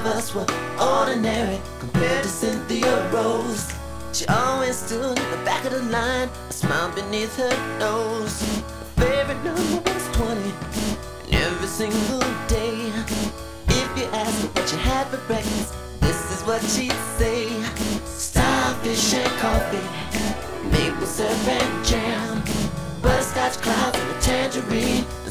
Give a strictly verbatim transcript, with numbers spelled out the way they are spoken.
of us were ordinary compared to Cynthia Rose. She always stood in the back of the line, a smile beneath her nose. Her favorite number was twenty, and every single day, if you asked her what you had for breakfast, this is what she'd say: starfish and coffee, maple syrup and jam, butterscotch clouds and a tangerine.